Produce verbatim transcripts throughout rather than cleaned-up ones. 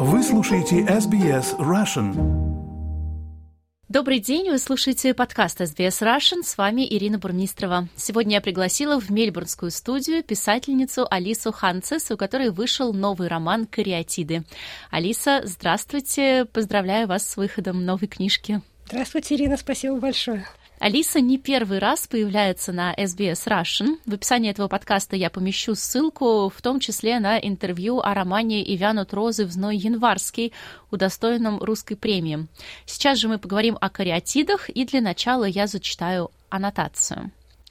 Вы слушаете эс би эс Russian. Добрый день, вы слушаете подкаст эс би эс Russian, с вами Ирина Бурмистрова. Сегодня я пригласила в мельбурнскую студию писательницу Алису Ханцес, у которой вышел новый роман «Кариатиды». Алиса, здравствуйте, поздравляю вас с выходом новой книжки. Здравствуйте, Ирина, спасибо большое. Алиса не первый раз появляется на эс би эс Russian. В описании этого подкаста я помещу ссылку, в том числе на интервью о романе «И вянут розы в зной январский», удостоенном русской премии. Сейчас же мы поговорим о кариатидах, и для начала я зачитаю аннотацию.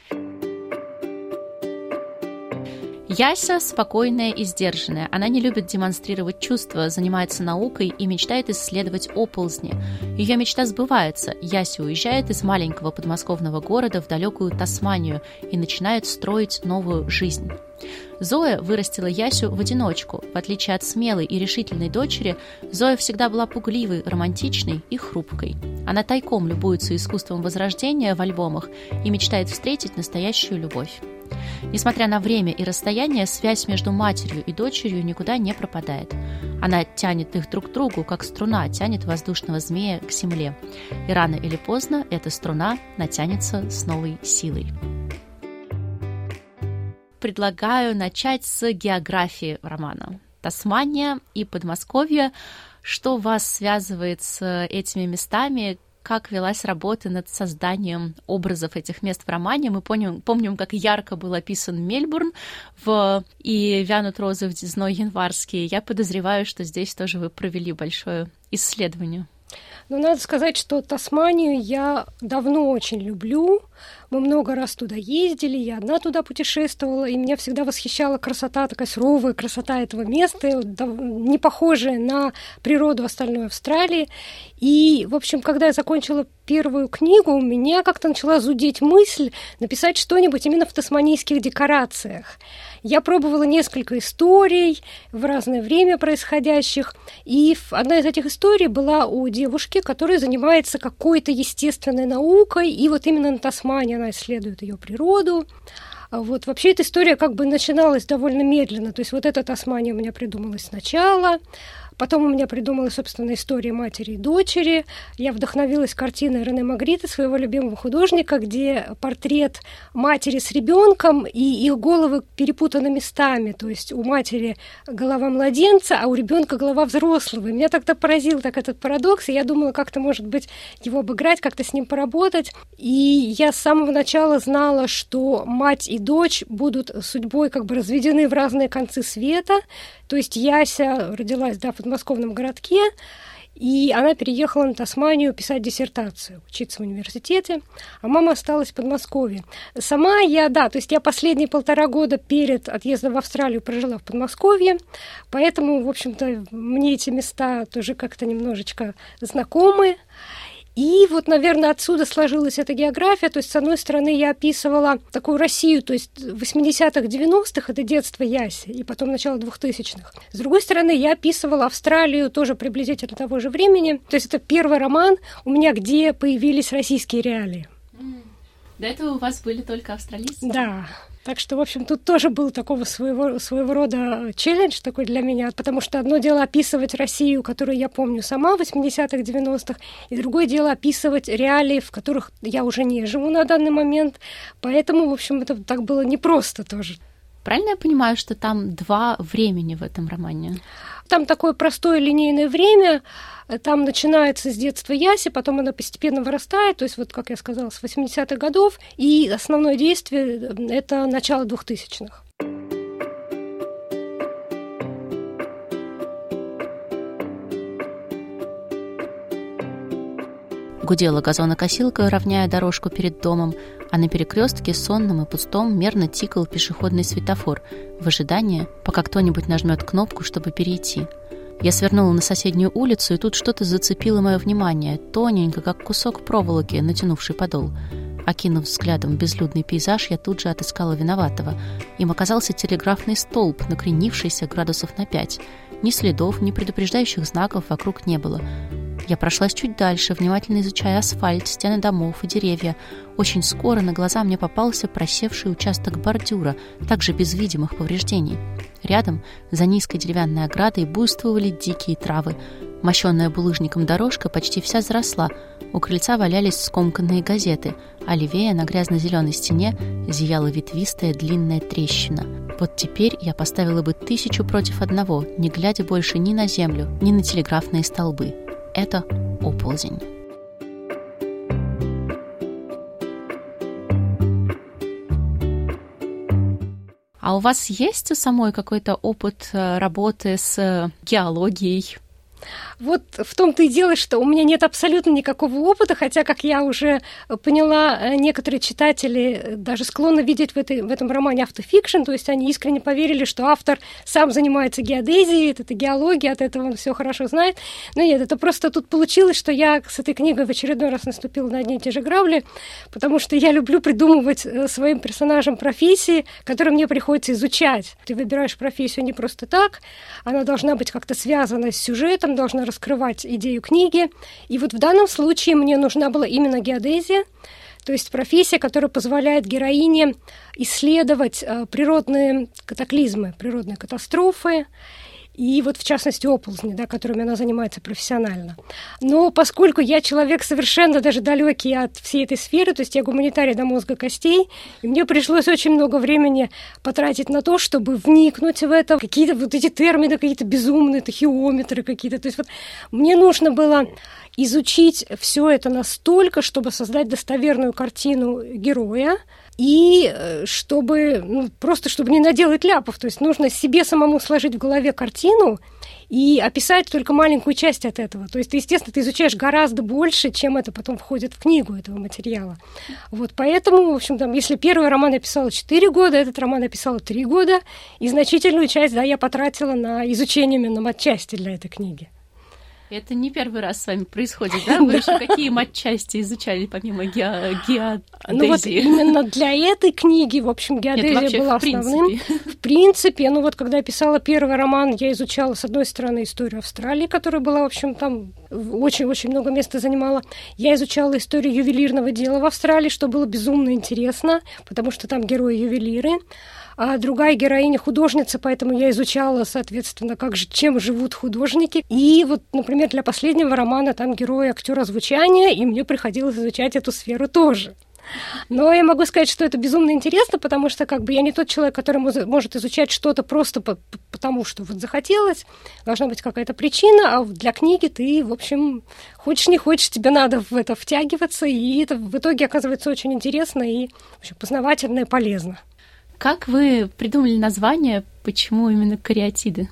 Яся спокойная и сдержанная. Она не любит демонстрировать чувства, занимается наукой и мечтает исследовать оползни. Ее мечта сбывается. Яся уезжает из маленького подмосковного города в далекую Тасманию и начинает строить новую жизнь. Зоя вырастила Ясю в одиночку. В отличие от смелой и решительной дочери, Зоя всегда была пугливой, романтичной и хрупкой. Она тайком любуется искусством возрождения в альбомах и мечтает встретить настоящую любовь. Несмотря на время и расстояние, связь между матерью и дочерью никуда не пропадает. Она тянет их друг к другу, как струна тянет воздушного змея к земле. И рано или поздно эта струна натянется с новой силой. Предлагаю начать с географии романа. Тасмания и Подмосковье. Что вас связывает с этими местами? Как велась работа над созданием образов этих мест в романе? Мы помним, помним, как ярко был описан Мельбурн в «И вянут розы в зной январский». Я подозреваю, что здесь тоже вы провели большое исследование. Ну, надо сказать, что Тасманию я давно очень люблю. Мы много раз туда ездили, я одна туда путешествовала, и меня всегда восхищала красота, такая суровая красота этого места, не похожая на природу остальной Австралии. И, в общем, когда я закончила первую книгу, у меня как-то начала зудеть мысль написать что-нибудь именно в тасманийских декорациях. Я пробовала несколько историй в разное время происходящих, и одна из этих историй была у девушки, которая занимается какой-то естественной наукой, и вот именно на Тасмании она исследует ее природу. Вот. Вообще эта история как бы начиналась довольно медленно, то есть вот эта Тасмания у меня придумалась сначала. Потом у меня придумалась, собственно, история матери и дочери. Я вдохновилась картиной Рене Магрита, своего любимого художника, где портрет матери с ребенком, и их головы перепутаны местами. То есть у матери голова младенца, а у ребенка голова взрослого. И меня тогда поразил так этот парадокс, и я думала, как-то, может быть, его обыграть, как-то с ним поработать. И я с самого начала знала, что мать и дочь будут судьбой как бы разведены в разные концы света. То есть Яся родилась, да, в подмосковном городке, и она переехала на Тасманию писать диссертацию, учиться в университете, а мама осталась в Подмосковье. Сама я, да, то есть я последние полтора года перед отъездом в Австралию прожила в Подмосковье, поэтому, в общем-то, мне эти места тоже как-то немножечко знакомы. И вот, наверное, отсюда сложилась эта география. То есть, с одной стороны, я описывала такую Россию, то есть восьмидесятых, девяностых, это детство Яси, и потом начало двухтысячных. С другой стороны, я описывала Австралию тоже приблизительно того же времени. То есть, это первый роман у меня, где появились российские реалии. До этого у вас были только австралийцы? Да. Так что, в общем, тут тоже был такого своего, своего рода челлендж такой для меня, потому что одно дело описывать Россию, которую я помню сама в восьмидесятых, девяностых, и другое дело описывать реалии, в которых я уже не живу на данный момент. Поэтому, в общем, это так было непросто тоже. Правильно я понимаю, что там два времени в этом романе? Там такое простое линейное время, там начинается с детства Яси, потом она постепенно вырастает, то есть, вот, как я сказала, с восьмидесятых годов, и основное действие — это начало двухтысячных. Гудела газонокосилка, равняя дорожку перед домом, а на перекрестке сонным и пустом мерно тикал пешеходный светофор в ожидании, пока кто-нибудь нажмет кнопку, чтобы перейти. Я свернула на соседнюю улицу, и тут что-то зацепило мое внимание, тоненько, как кусок проволоки, натянувший подол. Окинув взглядом безлюдный пейзаж, я тут же отыскала виноватого. Им оказался телеграфный столб, накренившийся градусов на пять. Ни следов, ни предупреждающих знаков вокруг не было. Я прошлась чуть дальше, внимательно изучая асфальт, стены домов и деревья. Очень скоро на глаза мне попался просевший участок бордюра, также без видимых повреждений. Рядом, за низкой деревянной оградой, буйствовали дикие травы. Мощенная булыжником дорожка почти вся заросла. У крыльца валялись скомканные газеты, а левее на грязно-зеленой стене зияла ветвистая длинная трещина. Вот теперь я поставила бы тысячу против одного, не глядя больше ни на землю, ни на телеграфные столбы. Это оползень. А у вас есть у самой какой-то опыт работы с геологией? Вот в том-то и дело, что у меня нет абсолютно никакого опыта, хотя, как я уже поняла, некоторые читатели даже склонны видеть в, этой, в этом романе автофикшн, то есть они искренне поверили, что автор сам занимается геодезией, это геология, от этого он все хорошо знает. Но нет, это просто тут получилось, что я с этой книгой в очередной раз наступила на одни и те же грабли, потому что я люблю придумывать своим персонажам профессии, которые мне приходится изучать. Ты выбираешь профессию не просто так, она должна быть как-то связана с сюжетом, должна раскрывать идею книги. И вот в данном случае мне нужна была именно геодезия, то есть профессия, которая позволяет героине исследовать э, природные катаклизмы, природные катастрофы, и вот в частности оползни, да, которыми она занимается профессионально. Но поскольку я человек совершенно даже далекий от всей этой сферы, то есть я гуманитарий до мозга костей, и мне пришлось очень много времени потратить на то, чтобы вникнуть в это, какие-то вот эти термины, какие-то безумные, тахиометры какие-то. То есть вот мне нужно было изучить все это настолько, чтобы создать достоверную картину героя, и чтобы, ну, просто чтобы не наделать ляпов. То есть нужно себе самому сложить в голове картину и описать только маленькую часть от этого. То есть, естественно, ты изучаешь гораздо больше, чем это потом входит в книгу этого материала. Вот поэтому, в общем, там, если первый роман я писала четыре года, этот роман я писала три года, и значительную часть, да, я потратила на изучение именно матчасти для этой книги. Это не первый раз с вами происходит, да? Вы еще какие матчасти изучали помимо ге- геодезии? Ну вот именно для этой книги, в общем, геодезия Нет, была в основным. принципе. В принципе, ну вот когда я писала первый роман, я изучала, с одной стороны, историю Австралии, которая была, в общем, там очень-очень много места занимала. Я изучала историю ювелирного дела в Австралии, что было безумно интересно, потому что там герои-ювелиры. А другая героиня художница, поэтому я изучала, соответственно, как же, чем живут художники. И вот, например, для последнего романа там герой актер озвучания, и мне приходилось изучать эту сферу тоже. Но я могу сказать, что это безумно интересно, потому что как бы я не тот человек, который может изучать что-то просто по- потому, что вот захотелось. Должна быть какая-то причина, а для книги ты, в общем, хочешь не хочешь, тебе надо в это втягиваться, и это в итоге оказывается очень интересно и, в общем, познавательно и полезно. Как вы придумали название, почему именно кариатиды?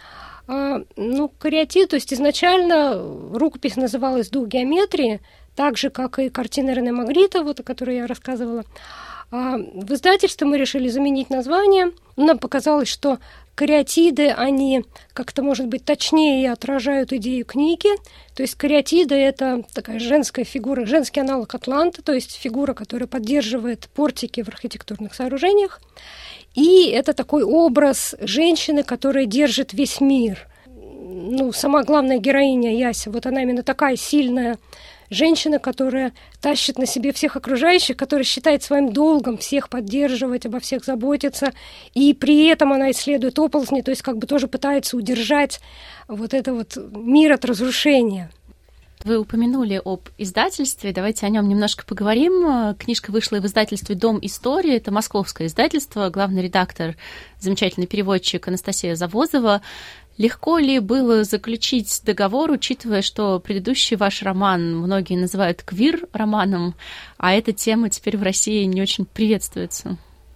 А, ну, кариатид, то есть изначально рукопись называлась «Дух геометрии», так же, как и картина Рене Магрита, вот, о которой я рассказывала. А в издательстве мы решили заменить название. Нам показалось, что кариатиды, они как-то, может быть, точнее отражают идею книги. То есть кариатида — это такая женская фигура, женский аналог Атланта, то есть фигура, которая поддерживает портики в архитектурных сооружениях. И это такой образ женщины, которая держит весь мир. Ну, сама главная героиня Яся, вот она именно такая сильная женщина, которая тащит на себе всех окружающих, которая считает своим долгом всех поддерживать, обо всех заботиться, и при этом она исследует оползни, то есть как бы тоже пытается удержать вот это вот мир от разрушения. Вы упомянули об издательстве, давайте о нем немножко поговорим. Книжка вышла в издательстве «Дом истории», это московское издательство, главный редактор, замечательный переводчик Анастасия Завозова. Легко ли было заключить договор, учитывая, что предыдущий ваш роман многие называют квир-романом, а эта тема теперь в России не очень приветствуется?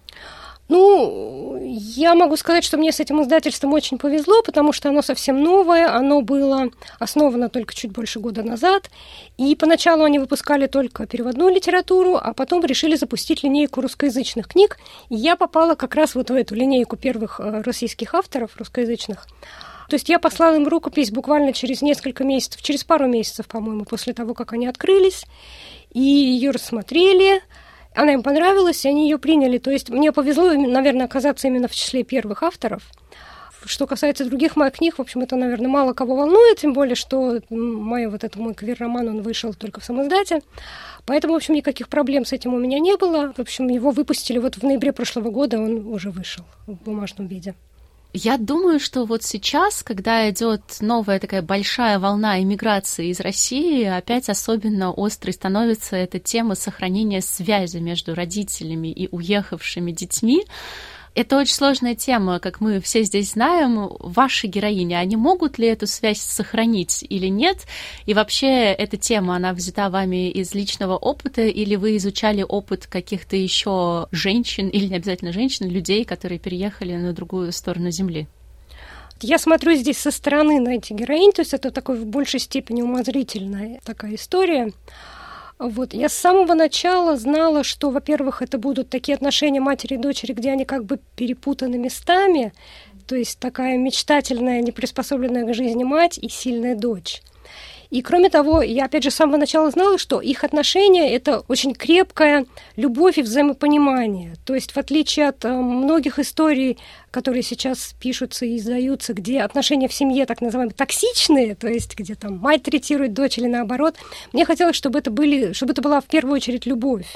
Ну, я могу сказать, что мне с этим издательством очень повезло, потому что оно совсем новое, оно было основано только чуть больше года назад, и поначалу они выпускали только переводную литературу, а потом решили запустить линейку русскоязычных книг, и я попала как раз вот в эту линейку первых российских авторов русскоязычных. То есть я послала им рукопись буквально через несколько месяцев, через пару месяцев, по-моему, после того, как они открылись, и ее рассмотрели. Она им понравилась, и они ее приняли. То есть мне повезло, наверное, оказаться именно в числе первых авторов. что касается других моих книг, в общем, это, наверное, мало кого волнует, тем более, что мой, вот этот мой квир-роман, он вышел только в самоиздате. Поэтому, в общем, никаких проблем с этим у меня не было. В общем, его выпустили вот в ноябре прошлого года, он уже вышел в бумажном виде. Я думаю, что вот сейчас, когда идет новая такая большая волна эмиграции из России, опять особенно острой становится эта тема сохранения связи между родителями и уехавшими детьми. Это очень сложная тема, как мы все здесь знаем. Ваши героини, они могут ли эту связь сохранить или нет? И вообще эта тема, она взята вами из личного опыта, или вы изучали опыт каких-то еще женщин, или не обязательно женщин, людей, которые переехали на другую сторону Земли? Я смотрю здесь со стороны на эти героини, то есть это такой в большей степени умозрительная такая история. Вот. Я с самого начала знала, что, во-первых, это будут такие отношения матери и дочери, где они как бы перепутаны местами, то есть такая мечтательная, неприспособленная к жизни мать и сильная дочь. И, кроме того, я, опять же, с самого начала знала, что их отношения – это очень крепкая любовь и взаимопонимание. То есть, в отличие от э, многих историй, которые сейчас пишутся и издаются, где отношения в семье так называемые токсичные, то есть, где там мать третирует дочь или наоборот, мне хотелось, чтобы это, были, чтобы это была в первую очередь любовь.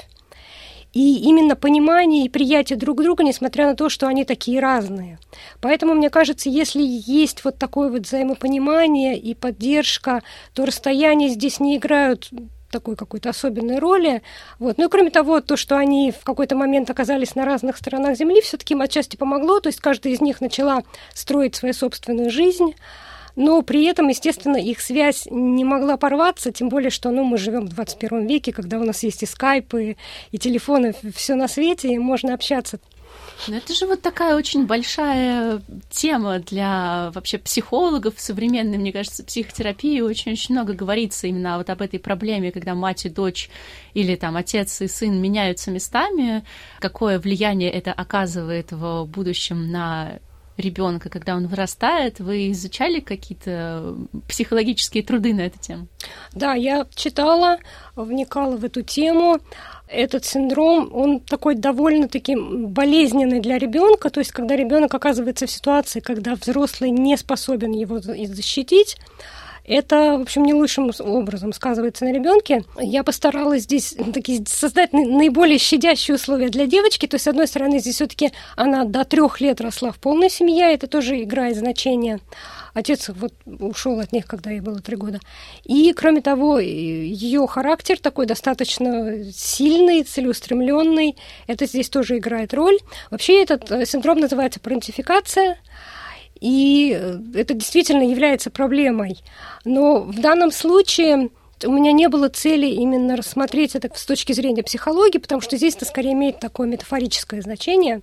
И именно понимание и приятие друг друга, несмотря на то, что они такие разные. Поэтому, мне кажется, если есть вот такое вот взаимопонимание и поддержка, то расстояния здесь не играют такой какой-то особенной роли. Вот. Ну и кроме того, то, что они в какой-то момент оказались на разных сторонах Земли, все-таки им отчасти помогло, то есть каждая из них начала строить свою собственную жизнь. Но при этом, естественно, их связь не могла порваться, тем более, что ну, мы живем в двадцать первом веке, когда у нас есть и скайпы, и телефоны, все на свете, и можно общаться. Но это же вот такая очень большая тема для вообще психологов современной, мне кажется, психотерапии. Очень-очень много говорится именно вот об этой проблеме, когда мать и дочь или там отец и сын меняются местами, какое влияние это оказывает в будущем на ребенка, когда он вырастает. Вы изучали какие-то психологические труды на эту тему? Да, я читала, вникала в эту тему. Этот синдром, он такой довольно-таки болезненный для ребенка, то есть когда ребенок оказывается в ситуации, когда взрослый не способен его защитить, это, в общем, не лучшим образом сказывается на ребенке. Я постаралась здесь такие, создать наиболее щадящие условия для девочки. То есть, с одной стороны, здесь все-таки она до трех лет росла в полной семье, это тоже играет значение. Отец вот ушел от них, когда ей было три года. И, кроме того, ее характер такой достаточно сильный, целеустремленный. Это здесь тоже играет роль. Вообще этот синдром называется парентификация. И это действительно является проблемой. Но в данном случае у меня не было цели именно рассмотреть это с точки зрения психологии, потому что здесь это скорее имеет такое метафорическое значение.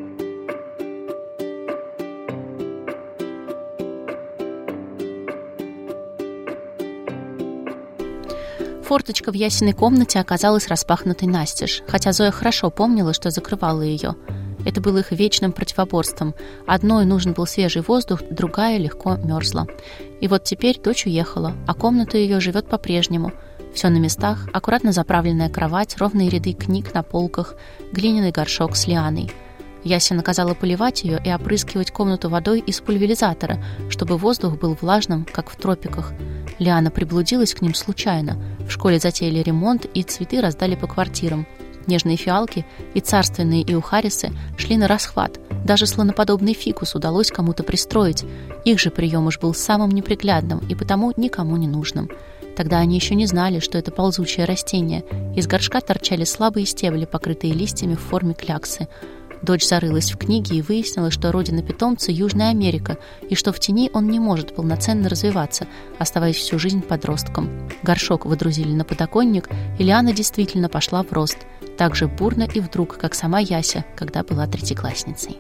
Форточка в Ясиной комнате оказалась распахнутой настежь, хотя Зоя хорошо помнила, что закрывала ее. Это было их вечным противоборством. Одной нужен был свежий воздух, другая легко мерзла. И вот теперь дочь уехала, а комната ее живет по-прежнему. Все на местах, аккуратно заправленная кровать, ровные ряды книг на полках, глиняный горшок с лианой. Яся наказала поливать ее и опрыскивать комнату водой из пульверизатора, чтобы воздух был влажным, как в тропиках. Лиана приблудилась к ним случайно. В школе затеяли ремонт, и цветы раздали по квартирам. Нежные фиалки и царственные иухарисы шли на расхват. Даже слоноподобный фикус удалось кому-то пристроить. Их же прием уж был самым неприглядным и потому никому не нужным. Тогда они еще не знали, что это ползучее растение. Из горшка торчали слабые стебли, покрытые листьями в форме кляксы. Дочь зарылась в книги и выяснила, что родина питомца — Южная Америка, и что в тени он не может полноценно развиваться, оставаясь всю жизнь подростком. Горшок выдрузили на подоконник, и Лиана действительно пошла в рост, так же бурно и вдруг, как сама Яся, когда была третьеклассницей.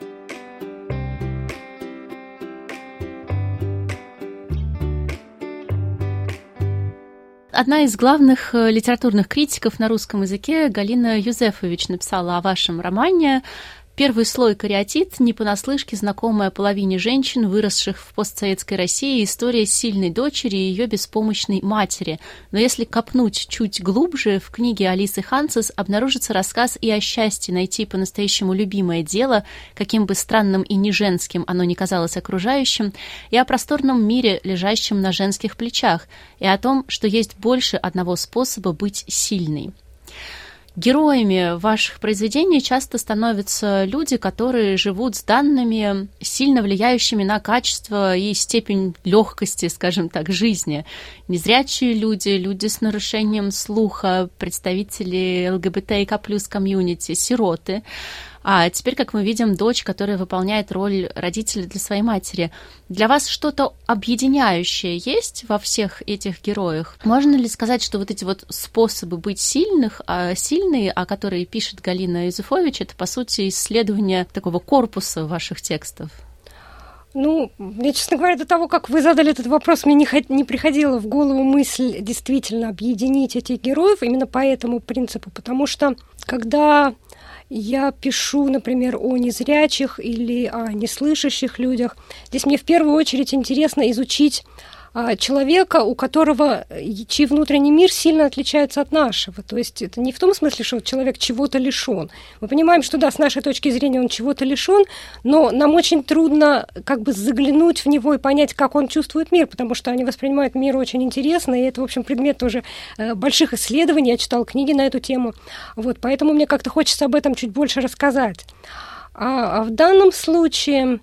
Одна из главных литературных критиков на русском языке, Галина Юзефович, написала о вашем романе. Первый слой кариатид — не понаслышке знакомая половине женщин, выросших в постсоветской России, история сильной дочери и ее беспомощной матери. Но если копнуть чуть глубже, в книге Алисы Ханцес обнаружится рассказ и о счастье найти по-настоящему любимое дело, каким бы странным и не женским оно ни казалось окружающим, и о просторном мире, лежащем на женских плечах, и о том, что есть больше одного способа быть сильной. Героями ваших произведений часто становятся люди, которые живут с данными, сильно влияющими на качество и степень легкости, скажем так, жизни. Незрячие люди, люди с нарушением слуха, представители эл гэ бэ тэ и ка плюс комьюнити, сироты. А теперь, как мы видим, дочь, которая выполняет роль родителя для своей матери. Для вас что-то объединяющее есть во всех этих героях? Можно ли сказать, что вот эти вот способы быть сильных, а сильные, о которых пишет Галина Юзефович, это, по сути, исследование такого корпуса ваших текстов? Ну, я, честно говоря, до того, как вы задали этот вопрос, мне не, не приходила в голову мысль действительно объединить этих героев именно по этому принципу, потому что когда я пишу, например, о незрячих или о неслышащих людях, здесь мне в первую очередь интересно изучить а, человека, у которого, чей внутренний мир сильно отличается от нашего. То есть это не в том смысле, что человек чего-то лишен. Мы понимаем, что да, с нашей точки зрения он чего-то лишен, но нам очень трудно как бы заглянуть в него и понять, как он чувствует мир, потому что они воспринимают мир очень интересно, и это, в общем, предмет тоже э, больших исследований. Я читала книги на эту тему. Вот, поэтому мне как-то хочется об этом чуть больше рассказать. А, а в данном случае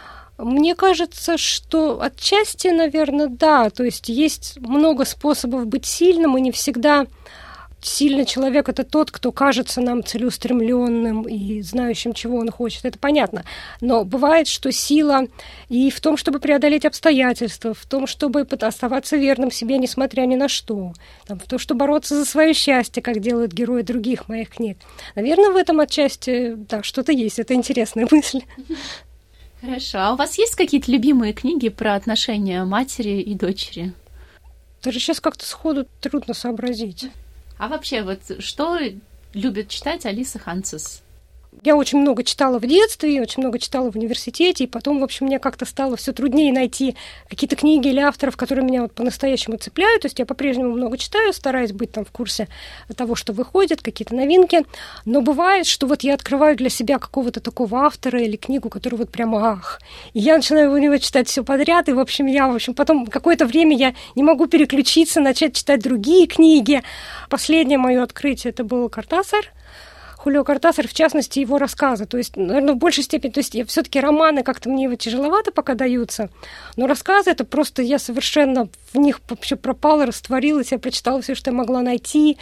мне кажется, что отчасти, наверное, да. То есть есть много способов быть сильным, и не всегда сильный человек — это тот, кто кажется нам целеустремленным и знающим, чего он хочет. Это понятно. Но бывает, что сила и в том, чтобы преодолеть обстоятельства, в том, чтобы оставаться верным себе, несмотря ни на что, там, в том, чтобы бороться за свое счастье, как делают герои других моих книг. Наверное, в этом отчасти, да, что-то есть. Это интересная мысль. Хорошо. А у вас есть какие-то любимые книги про отношения матери и дочери? Даже сейчас как-то сходу трудно сообразить. А вообще, вот что любит читать Алиса Ханцес? Я очень много читала в детстве, очень много читала в университете, и потом, в общем, мне как-то стало все труднее найти какие-то книги или авторов, которые меня вот по-настоящему цепляют. То есть я по-прежнему много читаю, стараюсь быть там в курсе того, что выходит, какие-то новинки. Но бывает, что вот я открываю для себя какого-то такого автора или книгу, которая вот прямо ах. И я начинаю у него читать все подряд, и, в общем, я, в общем, потом какое-то время я не могу переключиться, начать читать другие книги. Последнее мое открытие — это был Кортасар. Хулио Кортасар, в частности, его рассказы. То есть, наверное, в большей степени, то есть все-таки романы как-то мне его тяжеловато пока даются, но рассказы — это просто я совершенно в них вообще пропала, растворилась, я прочитала все, что я могла найти,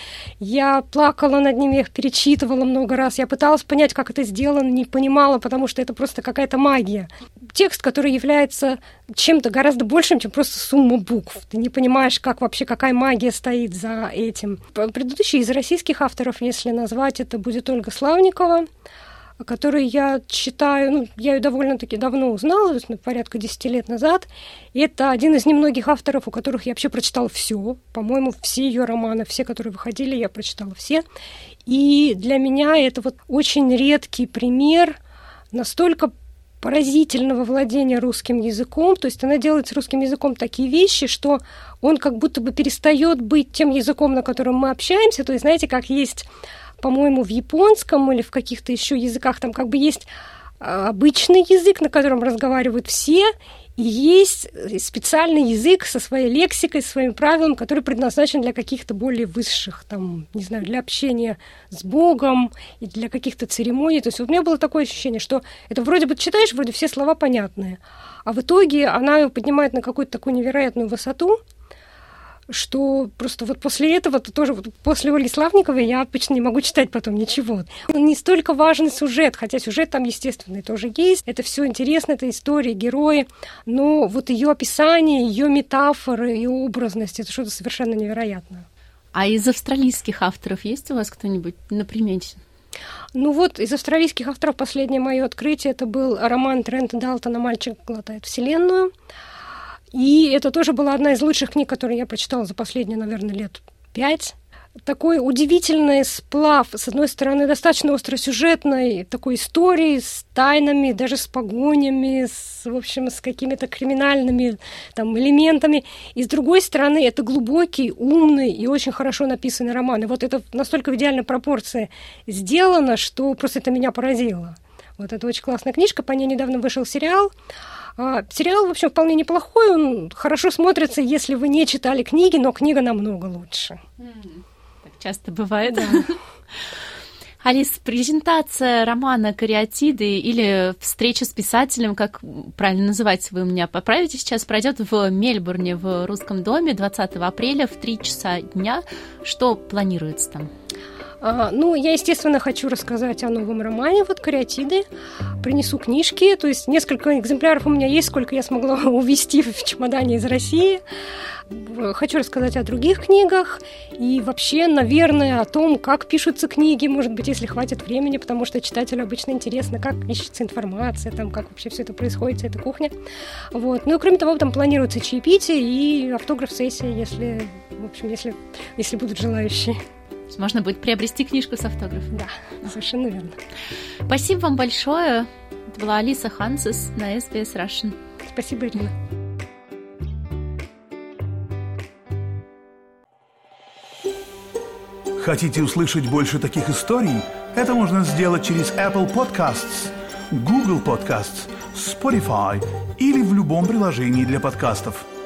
я плакала над ними, я их перечитывала много раз, я пыталась понять, как это сделано, не понимала, потому что это просто какая-то магия. Текст, который является чем-то гораздо большим, чем просто сумма букв. Ты не понимаешь, как вообще, какая магия стоит за этим. Предыдущий из российских авторов, если назвать, это будет Ольга Славникова, которую я читаю, ну, я ее довольно-таки давно узнала, то есть, порядка десяти лет назад. И это один из немногих авторов, у которых я вообще прочитала все. По-моему, все ее романы, все, которые выходили, я прочитала все. И для меня это вот очень редкий пример настолько поразительного владения русским языком. То есть она делает с русским языком такие вещи, что он как будто бы перестает быть тем языком, на котором мы общаемся. То есть, знаете, как есть, по-моему, в японском или в каких-то еще языках, там как бы есть обычный язык, на котором разговаривают все, и есть специальный язык со своей лексикой, со своими правилами, который предназначен для каких-то более высших, там, не знаю, для общения с Богом и для каких-то церемоний. То есть вот у меня было такое ощущение, что это вроде бы читаешь, вроде все слова понятные, а в итоге она ее поднимает на какую-то такую невероятную высоту, что просто вот после этого, то тоже вот после Ольги Славниковой я обычно не могу читать потом ничего. Не столько важен сюжет, хотя сюжет там, естественно, тоже есть. Это все интересно, это история, герои, но вот ее описание, ее метафоры, ее образность — это что-то совершенно невероятное. А из австралийских авторов есть у вас кто-нибудь на примете? Ну вот, из австралийских авторов последнее мое открытие — это был роман Трента Далтона «Мальчик глотает вселенную». И это тоже была одна из лучших книг, которые я прочитала за последние, наверное, лет пять. такой удивительный сплав, с одной стороны, достаточно остросюжетной такой истории с тайнами, даже с погонями, с, в общем, с какими-то криминальными там элементами. И с другой стороны, это глубокий, умный и очень хорошо написанный роман. И вот это настолько в идеальной пропорции сделано, что просто это меня поразило. Вот это очень классная книжка, по ней недавно вышел сериал. А, сериал, в общем, вполне неплохой, он хорошо смотрится, если вы не читали книги, но книга намного лучше. Так часто бывает. Да. Алис, презентация романа «Кариатиды» или встреча с писателем, как правильно называть, вы меня поправите сейчас, пройдет в Мельбурне в Русском доме двадцатого апреля в три часа дня. Что планируется там? А, ну, я, естественно, хочу рассказать о новом романе, вот «Кариатиды». Принесу книжки, то есть несколько экземпляров у меня есть, сколько я смогла увезти в чемодане из России. Хочу рассказать о других книгах и вообще, наверное, о том, как пишутся книги, может быть, если хватит времени, потому что читателю обычно интересно, как ищется информация, там, как вообще все это происходит, вся эта кухня. Вот. Ну и кроме того, там планируется чаепитие и автограф-сессия, если, в общем, если, если будут желающие. Можно будет приобрести книжку с автографом. Да, совершенно верно. Спасибо вам большое. Это была Алиса Хансес на эс би эс Russian. Спасибо, Ирина. Хотите услышать больше таких историй? Это можно сделать через Apple Podcasts, Google Podcasts, Spotify или в любом приложении для подкастов.